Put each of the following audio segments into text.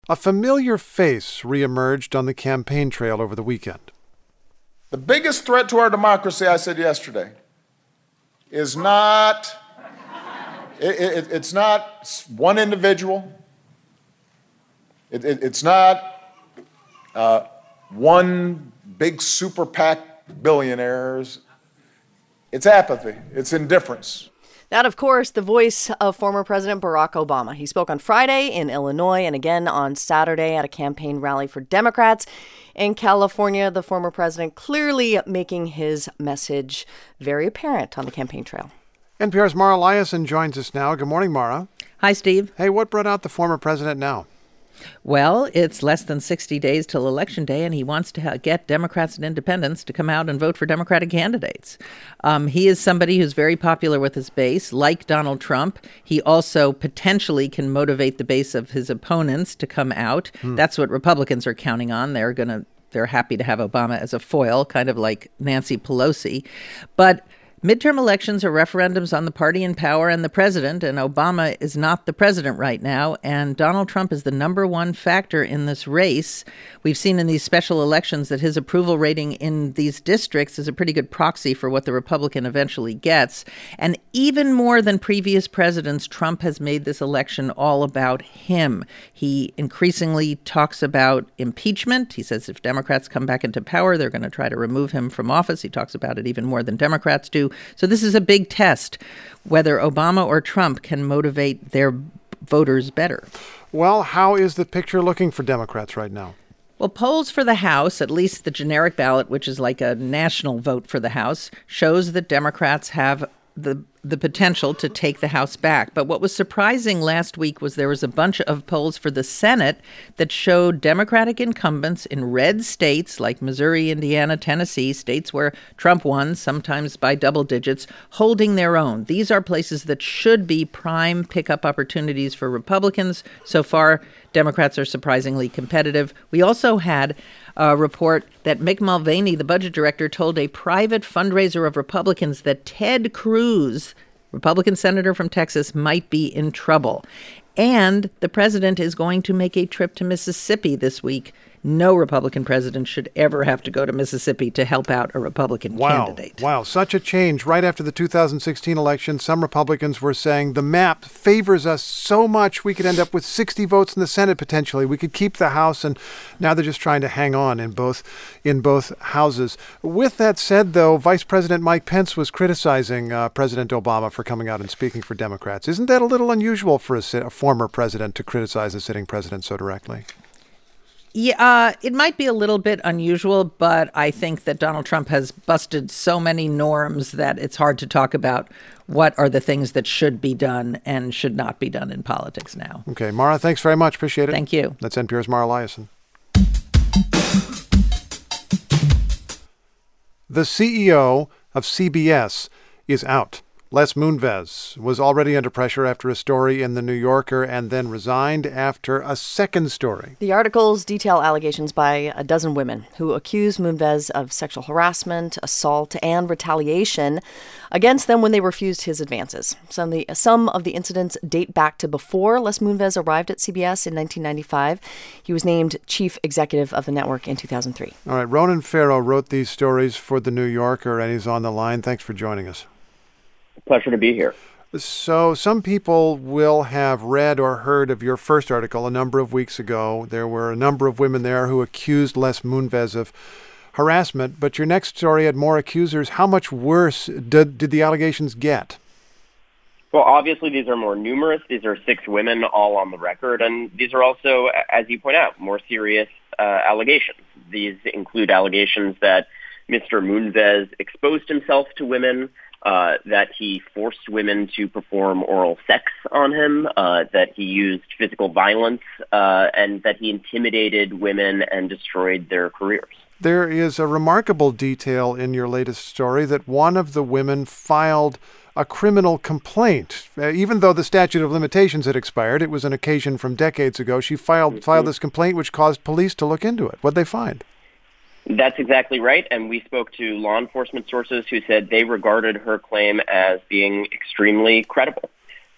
A familiar face reemerged on the campaign trail over the weekend. The biggest threat to our democracy, I said yesterday, is not, it's not one individual. It's not one big super PAC billionaires. It's apathy. It's indifference. That, of course, the voice of former President Barack Obama. He spoke on Friday in Illinois and again on Saturday at a campaign rally for Democrats in California. The former president clearly making his message very apparent on the campaign trail. NPR's Mara Liasson joins us now. Good morning, Mara. Hi, Steve. Hey, what brought out the former president now? Well, it's less than 60 days till Election Day, and he wants to get Democrats and independents to come out and vote for Democratic candidates. He is somebody who's very popular with his base, like Donald Trump. He also potentially can motivate the base of his opponents to come out. That's what Republicans are counting on. They're happy to have Obama as a foil, kind of like Nancy Pelosi. But midterm elections are referendums on the party in power and the president, and Obama is not the president right now, and Donald Trump is the number one factor in this race. We've seen in these special elections that his approval rating in these districts is a pretty good proxy for what the Republican eventually gets. And even more than previous presidents, Trump has made this election all about him. He increasingly talks about impeachment. He says if Democrats come back into power, they're going to try to remove him from office. He talks about it even more than Democrats do. So this is a big test, whether Obama or Trump can motivate their voters better. Well, how is the picture looking for Democrats right now? Well, polls for the House, at least the generic ballot, which is like a national vote for the House, shows that Democrats have the potential to take the House back. But what was surprising last week was there was a bunch of polls for the Senate that showed Democratic incumbents in red states like Missouri, Indiana, Tennessee, states where Trump won, sometimes by double digits, holding their own. These are places that should be prime pickup opportunities for Republicans. So far, Democrats are surprisingly competitive. We also had a report that Mick Mulvaney, the budget director, told a private fundraiser of Republicans that Ted Cruz, Republican senator from Texas, might be in trouble. And the president is going to make a trip to Mississippi this week. No Republican president should ever have to go to Mississippi to help out a Republican candidate. Wow, such a change. Right after the 2016 election, some Republicans were saying the map favors us so much we could end up with 60 votes in the Senate potentially. We could keep the House, and now they're just trying to hang on in both houses. With that said, though, Vice President Mike Pence was criticizing President Obama for coming out and speaking for Democrats. Isn't that a little unusual for a former president to criticize a sitting president so directly? Yeah, it might be a little bit unusual, but I think that Donald Trump has busted so many norms that it's hard to talk about what are the things that should be done and should not be done in politics now. Okay, Mara, thanks very much. Appreciate it. Thank you. That's NPR's Mara Liasson. The CEO of CBS is out. Les Moonves was already under pressure after a story in The New Yorker and then resigned after a second story. The articles detail allegations by a dozen women who accuse Moonves of sexual harassment, assault, and retaliation against them when they refused his advances. Some of the incidents date back to before Les Moonves arrived at CBS in 1995. He was named chief executive of the network in 2003. All right, Ronan Farrow wrote these stories for The New Yorker, and he's on the line. Thanks for joining us. Pleasure to be here. So some people will have read or heard of your first article a number of weeks ago. There were a number of women there who accused Les Moonves of harassment, but your next story had more accusers. How much worse did the allegations get? Well, obviously, these are more numerous. These are 6 women all on the record, and these are also, as you point out, more serious allegations. These include allegations that Mr. Moonves exposed himself to women, that he forced women to perform oral sex on him, that he used physical violence, and that he intimidated women and destroyed their careers. There is a remarkable detail in your latest story that one of the women filed a criminal complaint. Even though the statute of limitations had expired, it was an occasion from decades ago, she filed this complaint which caused police to look into it. What'd they find? That's exactly right, and we spoke to law enforcement sources who said they regarded her claim as being extremely credible.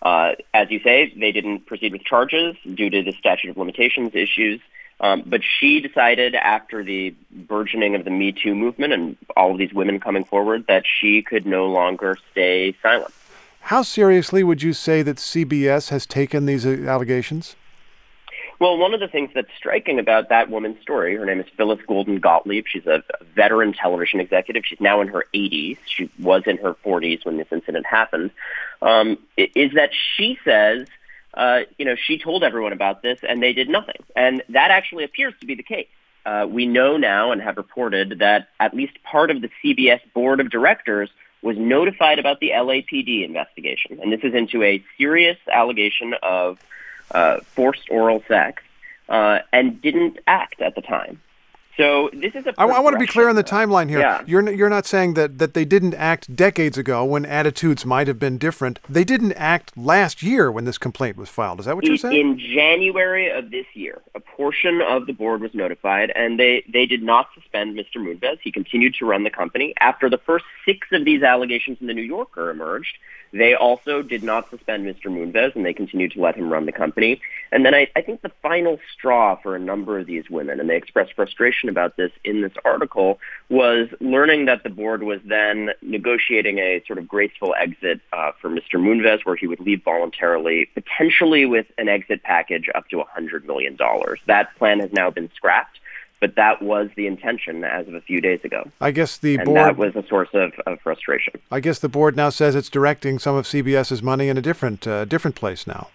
As you say, they didn't proceed with charges due to the statute of limitations issues. But she decided after the burgeoning of the Me Too movement and all of these women coming forward that she could no longer stay silent. How seriously would you say that CBS has taken these allegations? Well, one of the things that's striking about that woman's story, her name is Phyllis Golden Gottlieb. She's a veteran television executive. She's now in her 80s. She was in her 40s when this incident happened, is that she says, she told everyone about this and they did nothing. And that actually appears to be the case. We know now and have reported that at least part of the CBS board of directors was notified about the LAPD investigation. And this is into a serious allegation of forced oral sex, and didn't act at the time. So this is a I want to be clear on the timeline here. Yeah. You're not saying that they didn't act decades ago when attitudes might have been different. They didn't act last year when this complaint was filed. Is that what you're saying? In January of this year, a portion of the board was notified, and they did not suspend Mr. Moonves. He continued to run the company. After the first 6 of these allegations in the New Yorker emerged, they also did not suspend Mr. Moonves, and they continued to let him run the company. And then I think the final straw for a number of these women, and they expressed frustration about this in this article, was learning that the board was then negotiating a sort of graceful exit for Mr. Moonves, where he would leave voluntarily, potentially with an exit package up to $100 million. That plan has now been scrapped. But that was the intention as of a few days ago. I guess the and board... that was a source of frustration. I guess the board now says it's directing some of CBS's money in a different place now.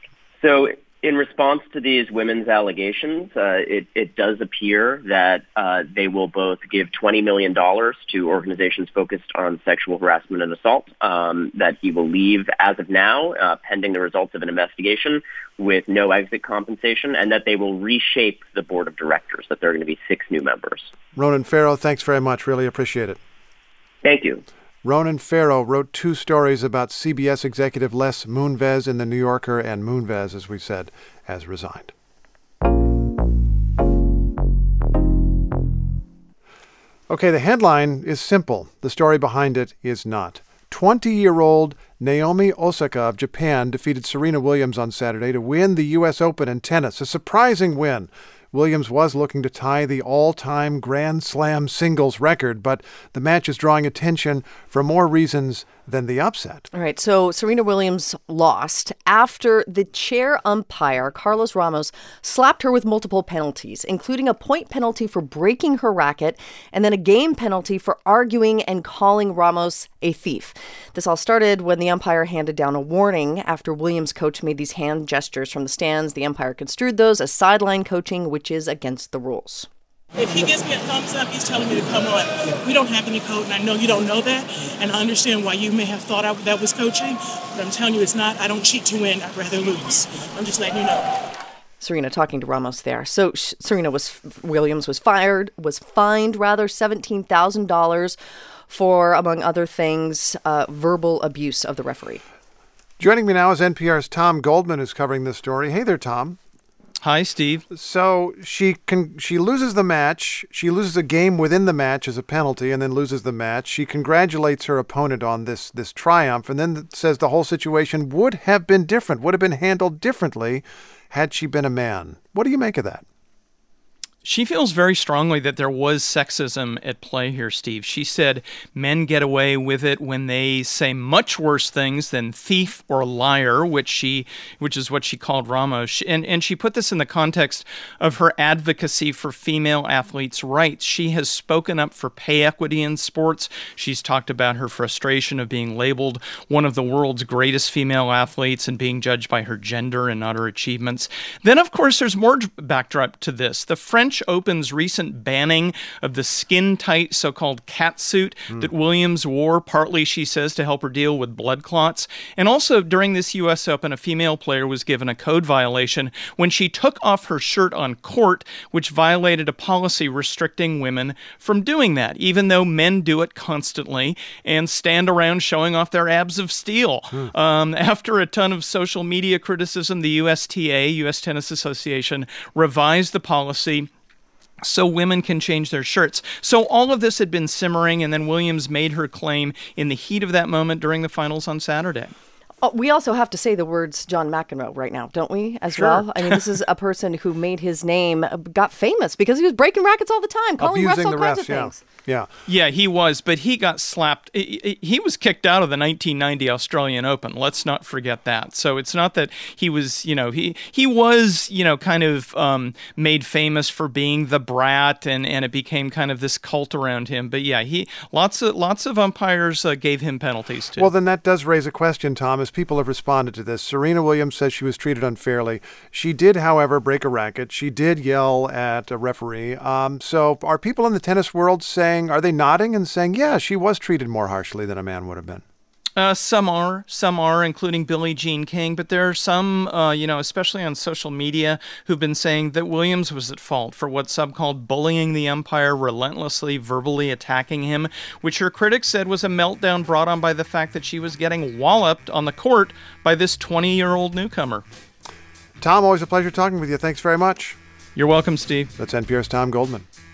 So in response to these women's allegations, it does appear that they will both give $20 million to organizations focused on sexual harassment and assault, that he will leave as of now, pending the results of an investigation, with no exit compensation, and that they will reshape the board of directors, that there are going to be 6 new members. Ronan Farrow, thanks very much. Really appreciate it. Thank you. Ronan Farrow wrote 2 stories about CBS executive Les Moonves in The New Yorker, and Moonves, as we said, has resigned. Okay, the headline is simple. The story behind it is not. 20-year-old Naomi Osaka of Japan defeated Serena Williams on Saturday to win the U.S. Open in tennis, a surprising win. Williams was looking to tie the all-time Grand Slam singles record, but the match is drawing attention for more reasons than the upset. All right, so Serena Williams lost after the chair umpire, Carlos Ramos, slapped her with multiple penalties, including a point penalty for breaking her racket and then a game penalty for arguing and calling Ramos a thief. This all started when the umpire handed down a warning after Williams' coach made these hand gestures from the stands. The umpire construed those as sideline coaching, which is against the rules. If he gives me a thumbs up, he's telling me to come on. We don't have any code, and I know you don't know that, and I understand why you may have thought that was coaching, but I'm telling you it's not. I don't cheat to win. I'd rather lose. I'm just letting you know. Serena talking to Ramos there. So Williams was fined $17,000 for, among other things, verbal abuse of the referee. Joining me now is NPR's Tom Goldman, who's covering this story. Hey there, Tom. Hi, Steve. So she loses the match. She loses a game within the match as a penalty and then loses the match. She congratulates her opponent on this triumph and then says the whole situation would have been different, would have been handled differently had she been a man. What do you make of that? She feels very strongly that there was sexism at play here, Steve. She said men get away with it when they say much worse things than thief or liar, which is what she called Ramos. And she put this in the context of her advocacy for female athletes' rights. She has spoken up for pay equity in sports. She's talked about her frustration of being labeled one of the world's greatest female athletes and being judged by her gender and not her achievements. Then, of course, there's more backdrop to this. The French Open's recent banning of the skin-tight so-called catsuit that Williams wore, partly, she says, to help her deal with blood clots. And also, during this U.S. Open, a female player was given a code violation when she took off her shirt on court, which violated a policy restricting women from doing that, even though men do it constantly and stand around showing off their abs of steel. After a ton of social media criticism, the USTA, U.S. Tennis Association, revised the policy so women can change their shirts. So all of this had been simmering, and then Williams made her claim in the heat of that moment during the finals on Saturday. Oh, we also have to say the words John McEnroe right now, don't we, as Sure. well? I mean, this is a person who made his name, got famous because he was breaking rackets all the time, calling refs Abusing all the kinds refs, of things. Yeah. Yeah, he was, but he got slapped. He was kicked out of the 1990 Australian Open. Let's not forget that. So it's not that he was, he was, kind of made famous for being the brat, and it became kind of this cult around him. But yeah, lots of umpires gave him penalties too. Well, then that does raise a question, Tom, as people have responded to this. Serena Williams says she was treated unfairly. She did, however, break a racket. She did yell at a referee. So are people in the tennis world are they nodding and saying, yeah, she was treated more harshly than a man would have been? Some are, including Billie Jean King, but there are some, especially on social media, who've been saying that Williams was at fault for what some called bullying the umpire, relentlessly verbally attacking him, which her critics said was a meltdown brought on by the fact that she was getting walloped on the court by this 20-year-old newcomer. Tom, always a pleasure talking with you. Thanks very much. You're welcome, Steve. That's NPR's Tom Goldman.